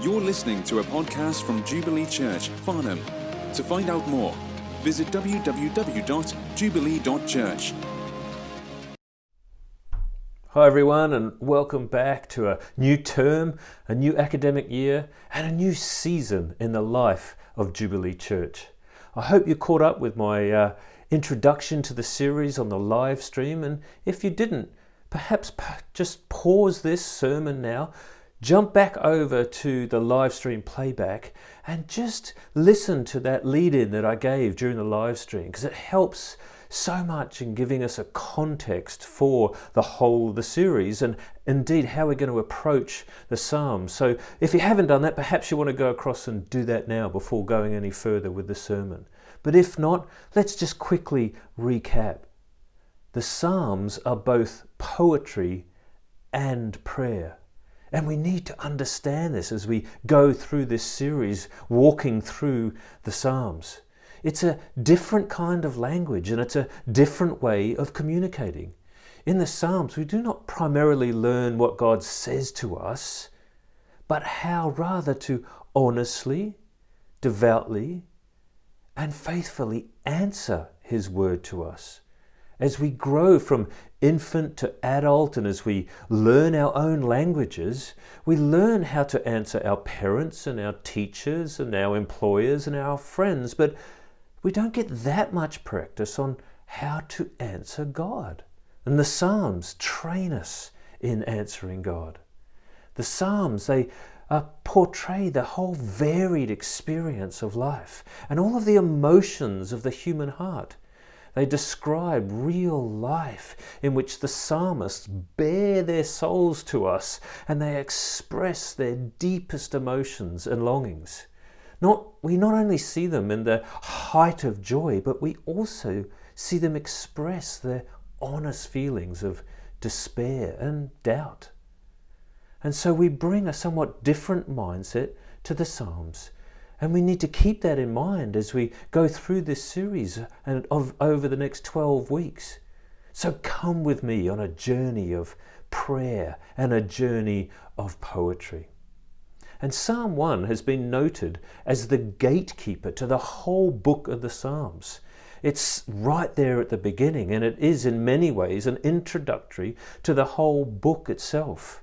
You're listening to a podcast from Jubilee Church, Farnham. To find out more, visit www.jubilee.church. Hi everyone, and welcome back to a new term, a new academic year, and a new season in the life of Jubilee Church. I hope you caught up with my introduction to the series on the live stream, and if you didn't, perhaps just pause this sermon now, jump back over to the live stream playback and just listen to that lead-in that I gave during the live stream, because it helps so much in giving us a context for the whole of the series and indeed how we're going to approach the Psalms. So if you haven't done that, perhaps you want to go across and do that now before going any further with the sermon. But if not, let's just quickly recap. The Psalms are both poetry and prayer. And we need to understand this as we go through this series, walking through the Psalms. It's a different kind of language and it's a different way of communicating. In the Psalms, we do not primarily learn what God says to us, but how rather to honestly, devoutly, and faithfully answer His word to us. As we grow from infant to adult and as we learn our own languages, we learn how to answer our parents and our teachers and our employers and our friends, but we don't get that much practice on how to answer God. And the Psalms train us in answering God. The Psalms, they portray the whole varied experience of life and all of the emotions of the human heart. They describe real life in which the psalmists bare their souls to us and they express their deepest emotions and longings. We not only see them in the height of joy, but we also see them express their honest feelings of despair and doubt. And so we bring a somewhat different mindset to the Psalms. And we need to keep that in mind as we go through this series and over the next 12 weeks. So come with me on a journey of prayer and a journey of poetry. And Psalm 1 has been noted as the gatekeeper to the whole book of the Psalms. It's right there at the beginning, and it is in many ways an introductory to the whole book itself.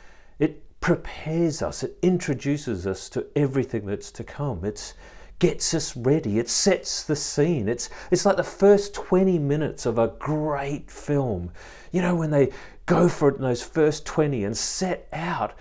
It prepares us, it introduces us to everything that's to come. It gets us ready, it sets the scene. It's like the first 20 minutes of a great film. You know, when they go for it in those first 20 and set out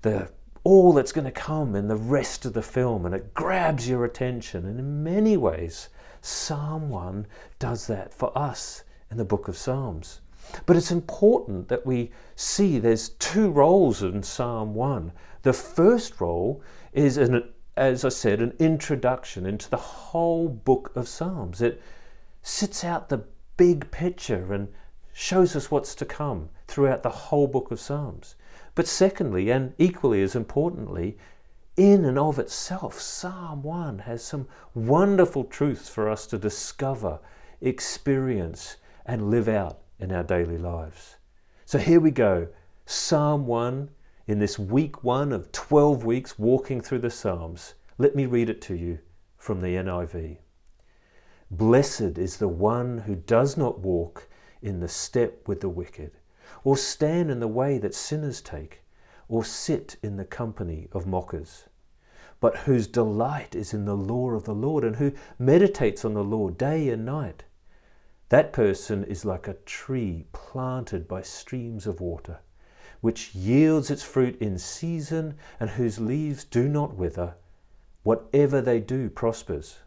all that's going to come in the rest of the film, and it grabs your attention. And in many ways, Psalm 1 does that for us in the book of Psalms. But it's important that we see there's two roles in Psalm 1. The first role is, as I said, an introduction into the whole book of Psalms. It sets out the big picture and shows us what's to come throughout the whole book of Psalms. But secondly, and equally as importantly, in and of itself, Psalm 1 has some wonderful truths for us to discover, experience, and live out in our daily lives. So here we go, Psalm 1 in this week 1 of 12 weeks walking through the Psalms. Let me read it to you from the NIV. Blessed is the one who does not walk in the step with the wicked, or stand in the way that sinners take, or sit in the company of mockers, but whose delight is in the law of the Lord, and who meditates on the law day and night. That person is like a tree planted by streams of water, which yields its fruit in season and whose leaves do not wither. Whatever they do prospers.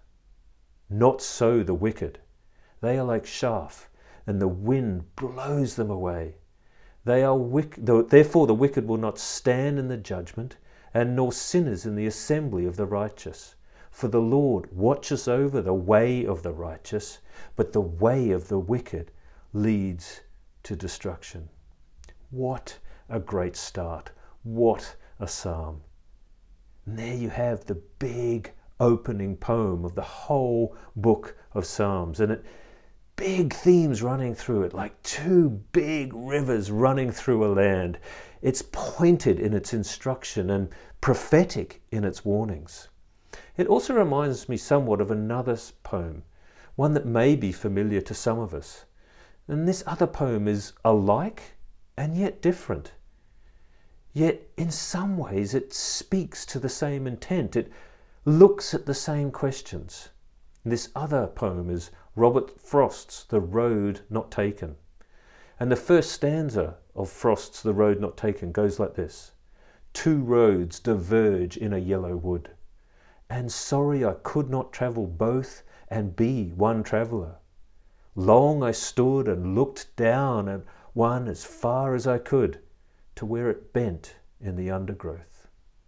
Not so the wicked. They are like chaff, and the wind blows them away. Therefore the wicked will not stand in the judgment, and nor sinners in the assembly of the righteous. For the Lord watches over the way of the righteous, but the way of the wicked leads to destruction. What a great start. What a psalm. And there you have the big opening poem of the whole book of Psalms. And it big themes running through it, like two big rivers running through a land. It's pointed in its instruction and prophetic in its warnings. It also reminds me somewhat of another poem, one that may be familiar to some of us. And this other poem is alike and yet different. Yet in some ways it speaks to the same intent. It looks at the same questions. This other poem is Robert Frost's The Road Not Taken. And the first stanza of Frost's The Road Not Taken goes like this. Two roads diverge in a yellow wood, and sorry I could not travel both and be one traveller. Long I stood and looked down at one as far as I could, to where it bent in the undergrowth.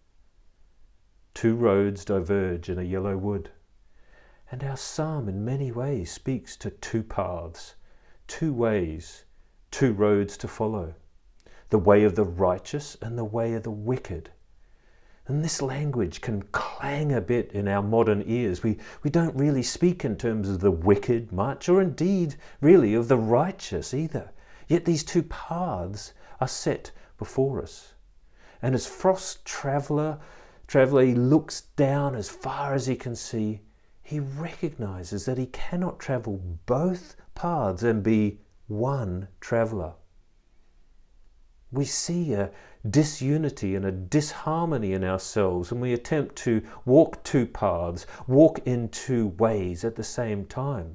Two roads diverge in a yellow wood. And our psalm in many ways speaks to two paths, two ways, two roads to follow. The way of the righteous and the way of the wicked. And this language can clang a bit in our modern ears. We don't really speak in terms of the wicked much, or indeed really of the righteous either. Yet these two paths are set before us. And as Frost's traveller, he looks down as far as he can see, he recognizes that he cannot travel both paths and be one traveller. We see a disunity and a disharmony in ourselves when we attempt to walk two paths, walk in two ways at the same time.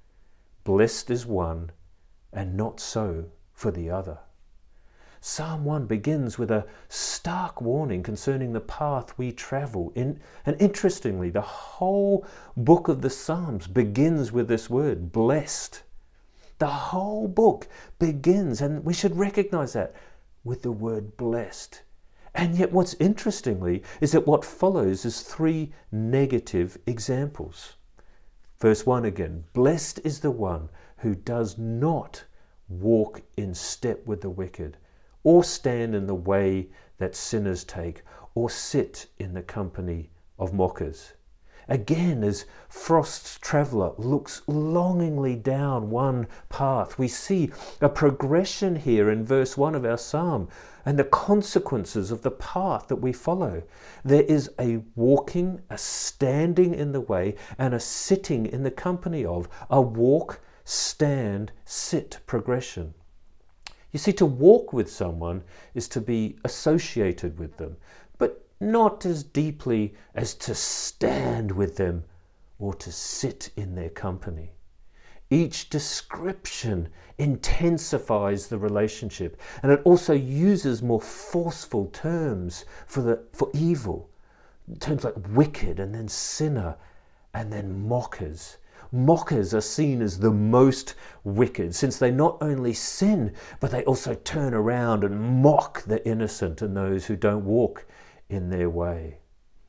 Blessed is one, and not so for the other. Psalm 1 begins with a stark warning concerning the path we travel in. And interestingly, the whole book of the Psalms begins with this word, blessed. The whole book begins, and we should recognize that, with the word blessed. And yet what's interestingly is that what follows is three negative examples. Verse 1 again, blessed is the one who does not walk in step with the wicked, or stand in the way that sinners take, or sit in the company of mockers. Again, as Frost's traveller looks longingly down one path, we see a progression here in verse 1 of our psalm and the consequences of the path that we follow. There is a walking, a standing in the way, and a sitting in the company of, a walk, stand, sit progression. You see, to walk with someone is to be associated with them, but not as deeply as to stand with them or to sit in their company. Each description intensifies the relationship, and it also uses more forceful terms for evil. Terms like wicked, and then sinner, and then mockers. Mockers are seen as the most wicked, since they not only sin, but they also turn around and mock the innocent and those who don't walk in their way.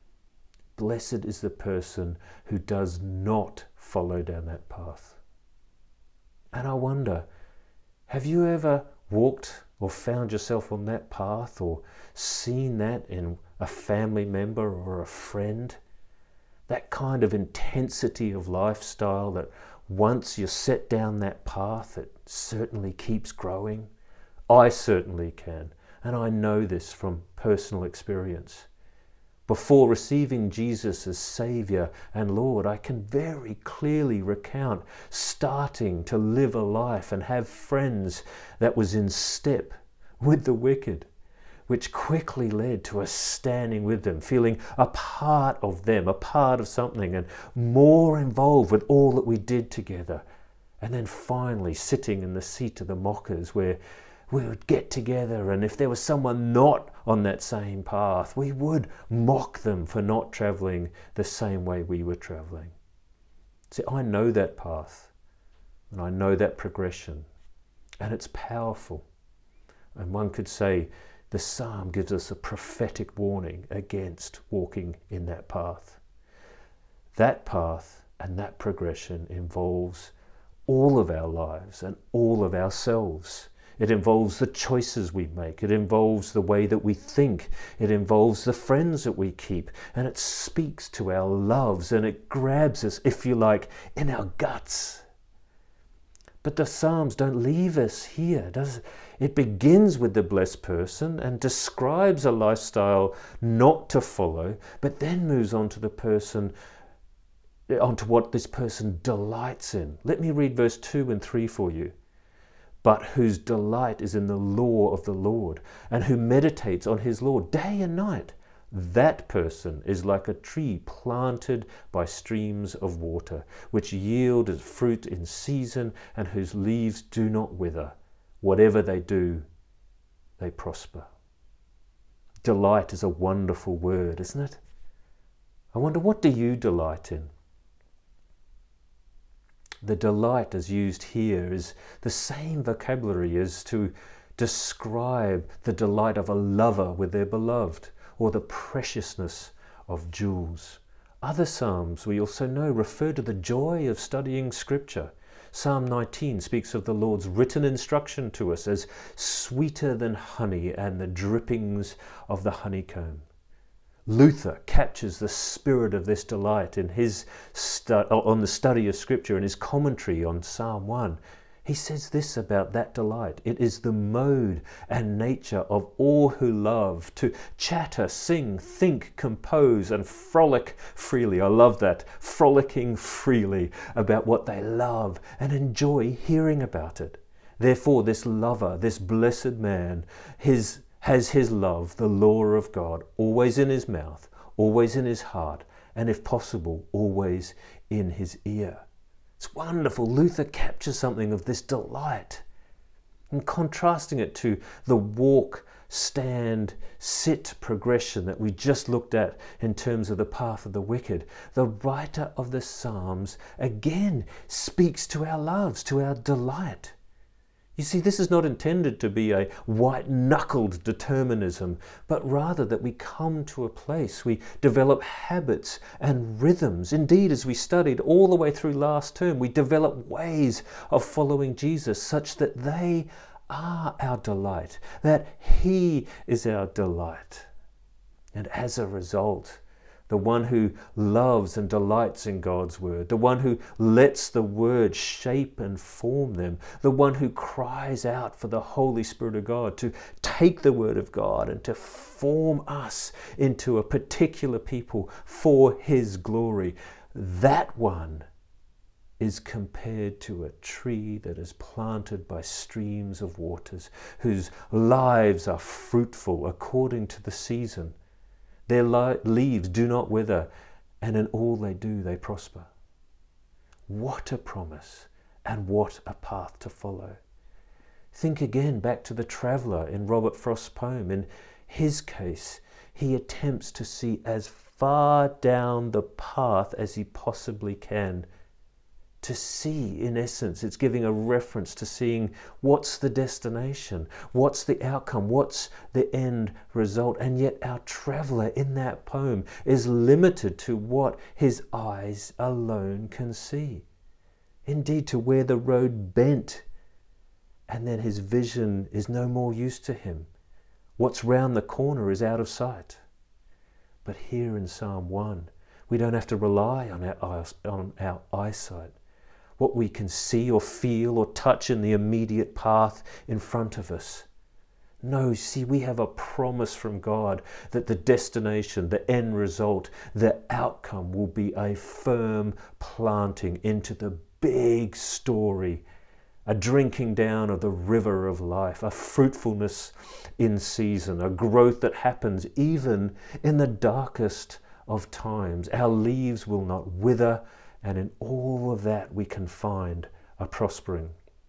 Blessed is the person who does not follow down that path. And I wonder, have you ever walked or found yourself on that path, or seen that in a family member or a friend? That kind of intensity of lifestyle that once you're set down that path, it certainly keeps growing. I certainly can, and I know this from personal experience. Before receiving Jesus as Saviour and Lord, I can very clearly recount starting to live a life and have friends that was in step with the wicked, which quickly led to us standing with them, feeling a part of them, a part of something, and more involved with all that we did together. And then finally sitting in the seat of the mockers, where we would get together, and if there was someone not on that same path, we would mock them for not travelling the same way we were travelling. See, I know that path, and I know that progression, and it's powerful. And one could say the psalm gives us a prophetic warning against walking in that path. That path and that progression involves all of our lives and all of ourselves. It involves the choices we make. It involves the way that we think. It involves the friends that we keep. And it speaks to our loves, and it grabs us, if you like, in our guts. But the Psalms don't leave us here, does it? It begins with the blessed person and describes a lifestyle not to follow, but then moves on to the person, onto what this person delights in. Let me read verse 2 and 3 for you. But whose delight is in the law of the Lord, and who meditates on his law day and night, that person is like a tree planted by streams of water, which yield its fruit in season, and whose leaves do not wither. Whatever they do, they prosper. Delight is a wonderful word, isn't it? I wonder, what do you delight in? The delight as used here is the same vocabulary as to describe the delight of a lover with their beloved, or the preciousness of jewels. Other psalms, we also know, refer to the joy of studying Scripture. Psalm 19 speaks of the Lord's written instruction to us as sweeter than honey and the drippings of the honeycomb. Luther captures the spirit of this delight in his on the study of Scripture in his commentary on Psalm 1. He says this about that delight: it is the mode and nature of all who love to chatter, sing, think, compose, and frolic freely. I love that, frolicking freely about what they love and enjoy hearing about it. Therefore, this lover, this blessed man, has his love, the law of God, always in his mouth, always in his heart, and if possible, always in his ear. It's wonderful. Luther captures something of this delight, and contrasting it to the walk, stand, sit progression that we just looked at in terms of the path of the wicked. The writer of the Psalms again speaks to our loves, to our delight. You see, this is not intended to be a white-knuckled determinism, but rather that we come to a place, we develop habits and rhythms. Indeed, as we studied all the way through last term, we develop ways of following Jesus such that they are our delight, that He is our delight. And as a result, the one who loves and delights in God's word, the one who lets the word shape and form them, the one who cries out for the Holy Spirit of God to take the word of God and to form us into a particular people for His glory, that one is compared to a tree that is planted by streams of waters, whose lives are fruitful according to the season. Their leaves do not wither, and in all they do, they prosper. What a promise, and what a path to follow. Think again back to the traveller in Robert Frost's poem. In his case, he attempts to see as far down the path as he possibly can. To see, in essence, it's giving a reference to seeing what's the destination, what's the outcome, what's the end result. And yet our traveller in that poem is limited to what his eyes alone can see. Indeed, to where the road bent, and then his vision is no more use to him. What's round the corner is out of sight. But here in Psalm 1, we don't have to rely on our eyesight. What we can see or feel or touch in the immediate path in front of us. No, see, we have a promise from God that the destination, the end result, the outcome will be a firm planting into the big story, a drinking down of the river of life, a fruitfulness in season, a growth that happens even in the darkest of times. Our leaves will not wither, and in all of that we can find a prospering.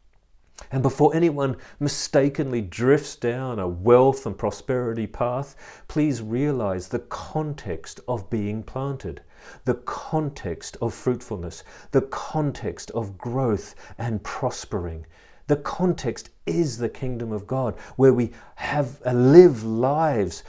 And before anyone mistakenly drifts down a wealth and prosperity path, please realize the context of being planted, the context of fruitfulness, the context of growth and prospering. The context is the kingdom of God, where we live lives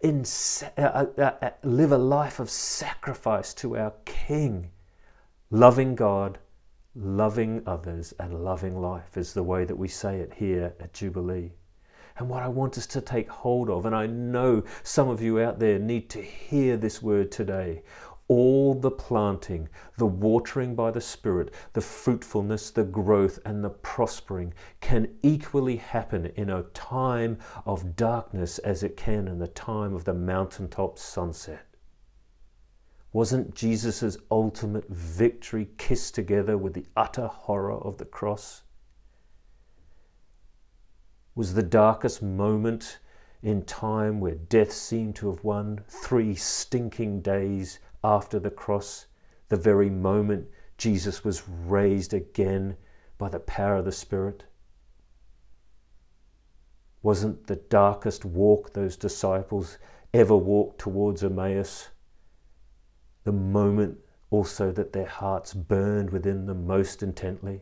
live a life of sacrifice to our King. Loving God, loving others, and loving life is the way that we say it here at Jubilee. And what I want us to take hold of, and I know some of you out there need to hear this word today, all the planting, the watering by the Spirit, the fruitfulness, the growth, and the prospering can equally happen in a time of darkness as it can in the time of the mountaintop sunset. Wasn't Jesus' ultimate victory kissed together with the utter horror of the cross? Was the darkest moment in time where death seemed to have won 3 stinking days after the cross, the very moment Jesus was raised again by the power of the Spirit? Wasn't the darkest walk those disciples ever walked towards Emmaus the moment also that their hearts burned within them most intently?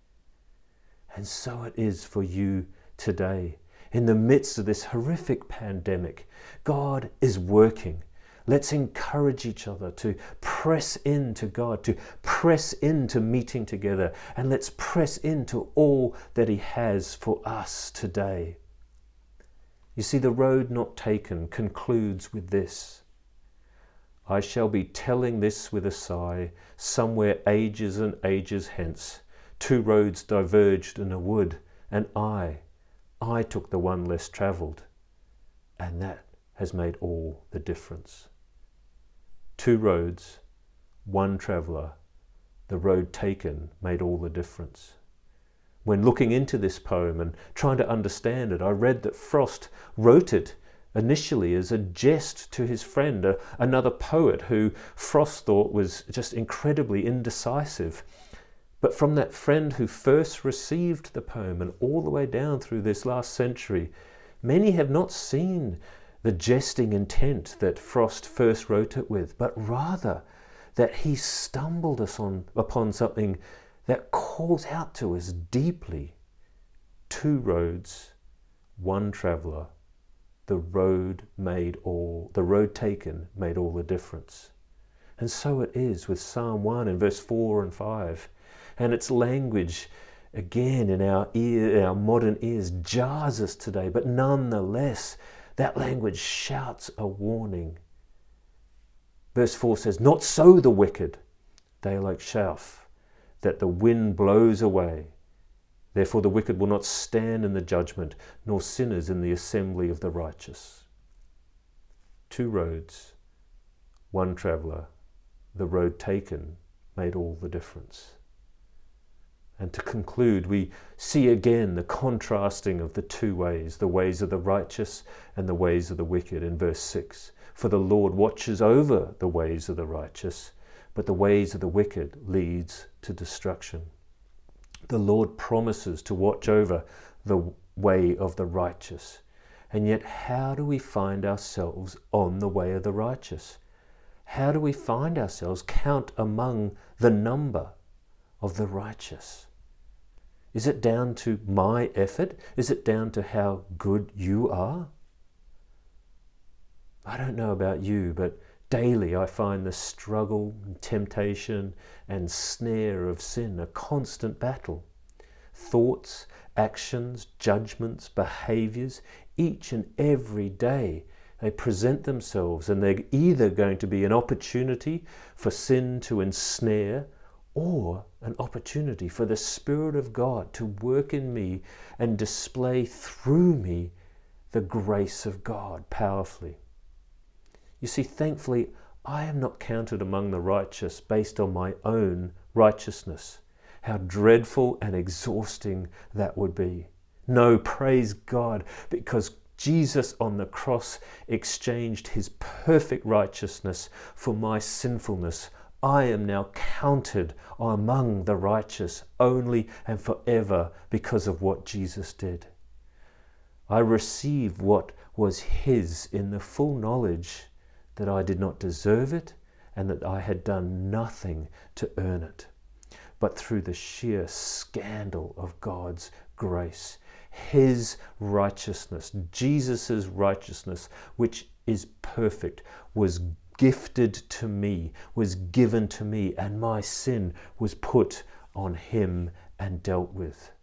And so it is for you today. In the midst of this horrific pandemic, God is working. Let's encourage each other to press into God, to press into meeting together, and let's press into all that He has for us today. You see, the road not taken concludes with this: I shall be telling this with a sigh, somewhere ages and ages hence, 2 roads diverged in a wood, and I took the one less travelled, and that has made all the difference. 2 roads, 1 traveller, the road taken made all the difference. When looking into this poem and trying to understand it, I read that Frost wrote it initially as a jest to his friend, another poet who Frost thought was just incredibly indecisive. But from that friend who first received the poem and all the way down through this last century, many have not seen the jesting intent that Frost first wrote it with, but rather that he stumbled us upon something that calls out to us deeply. 2 roads, 1 traveller, the road taken made all the difference. And so it is with Psalm 1 in verse 4 and 5. And its language, again, in our modern ears, jars us today, but nonetheless, that language shouts a warning. Verse 4 says, not so the wicked, they are like chaff that the wind blows away. Therefore the wicked will not stand in the judgment, nor sinners in the assembly of the righteous. 2 roads, 1 traveller, the road taken made all the difference. And to conclude, we see again the contrasting of the 2 ways, the ways of the righteous and the ways of the wicked in verse 6. For the Lord watches over the ways of the righteous, but the ways of the wicked leads to destruction. The Lord promises to watch over the way of the righteous. And yet, how do we find ourselves on the way of the righteous? How do we find ourselves count among the number of the righteous? Is it down to my effort? Is it down to how good you are? I don't know about you, but daily I find the struggle, temptation, and snare of sin a constant battle. Thoughts, actions, judgments, behaviours, each and every day, they present themselves, and they're either going to be an opportunity for sin to ensnare, or an opportunity for the Spirit of God to work in me and display through me the grace of God powerfully. You see, thankfully, I am not counted among the righteous based on my own righteousness. How dreadful and exhausting that would be. No, praise God, because Jesus on the cross exchanged his perfect righteousness for my sinfulness. I am now counted among the righteous only and forever because of what Jesus did. I received what was his in the full knowledge that I did not deserve it and that I had done nothing to earn it, but through the sheer scandal of God's grace. His righteousness, Jesus' righteousness, which is perfect, was gifted to me, was given to me, and my sin was put on him and dealt with.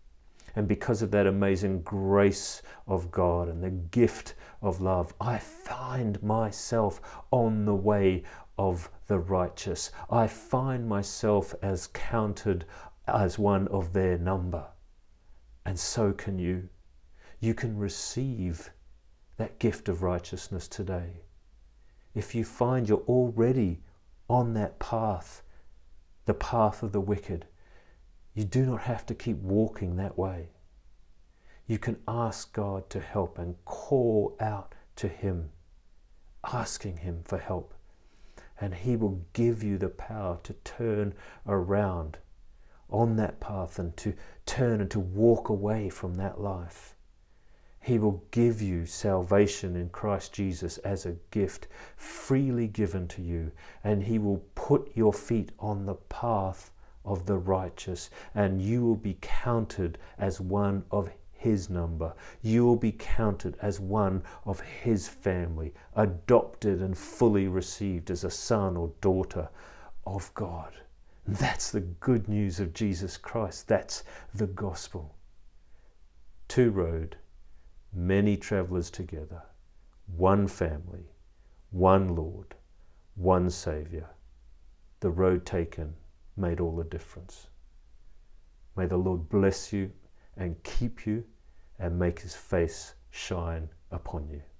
And because of that amazing grace of God and the gift of love, I find myself on the way of the righteous. I find myself as counted as one of their number. And so can you. You can receive that gift of righteousness today. If you find you're already on that path, the path of the wicked, you do not have to keep walking that way. You can ask God to help and call out to Him, asking Him for help. And He will give you the power to turn around on that path and to turn and to walk away from that life. He will give you salvation in Christ Jesus as a gift freely given to you, and He will put your feet on the path of the righteous, and you will be counted as one of His number. You will be counted as one of His family, adopted and fully received as a son or daughter of God. That's the good news of Jesus Christ. That's the gospel. Two road, many travelers together, one family, one Lord, one Saviour. The road taken made all the difference. May the Lord bless you and keep you and make His face shine upon you.